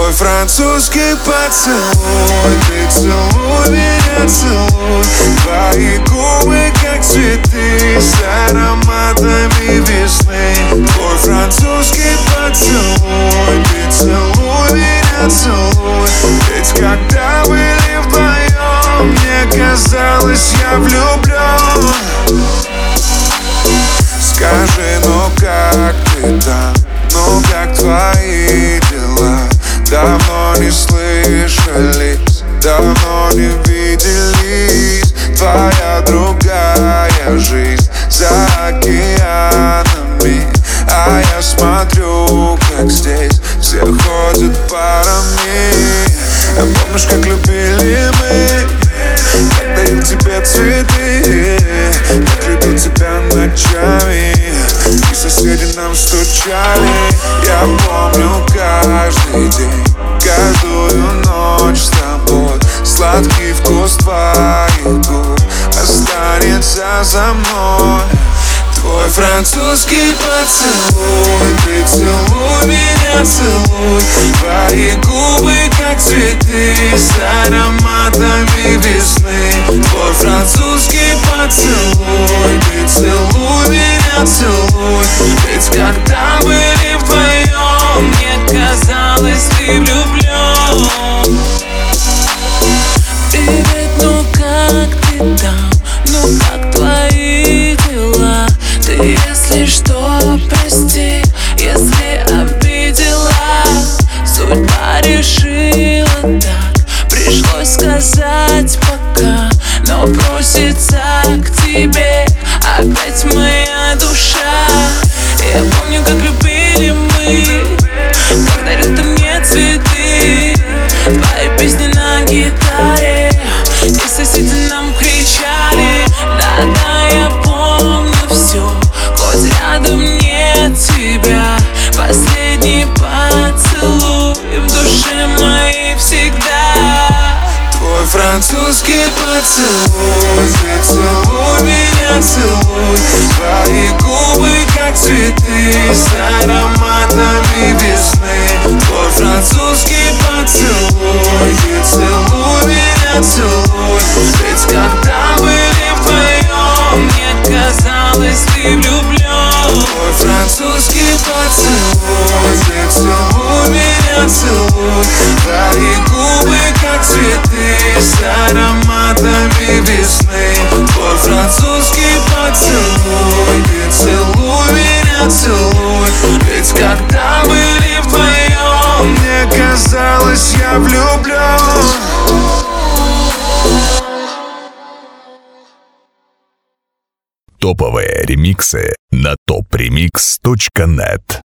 Твой французский поцелуй, ты целуй меня, целуй. Твои губы как цветы с ароматами весны. Твой французский поцелуй, ты целуй меня, целуй. Ведь когда были вдвоем, мне казалось, я влюблен. Скажи, ну как ты там, ну как твои дела? Давно не слышались, давно не виделись. Твоя другая жизнь за океанами, а я смотрю, как здесь все ходят парами. Помнишь, как любили мы, как дают тебе цветы, как любил тебя ночами, и соседи нам стучали. Я помню каждый день, каждую ночь с тобой. Сладкий вкус твоих губ останется за мной. Твой французский поцелуй, ты целуй меня, целуй. Твои губы как цветы с ароматами весны. Твой французский поцелуй, ты целуй меня, целуй. Ведь когда были вдвоем, мне казалось, ты влюблен. Привет, ну как ты там, ну как твои дела? Ты, если что, прости, если обидела. Судьба решила так, пришлось сказать пока. Но просится к тебе опять моя душа. Я помню, как любили мы, как дарил ты мне цветы. Твои песни на гитаре, и соседи нам кричали. Да-да, я помню все, хоть рядом нет тебя. Последний поцелуй в душе моей всегда. Твой французский поцелуй, ты целуй меня, целуй. Твои губы как цветы с ароматами весны. Твой французский поцелуй, ты целуй меня, целуй. Ведь когда были вдвоем, мне казалось, ты влюблен. Твой французский поцелуй, ты целуй меня, целуй. Твои губы как цветы с ароматами весны. Твой французский поцелуй, ты целуй меня, целуй. Ведь когда были вдвоем, мне казалось, я влюблен. Топовые ремиксы на topremix.net.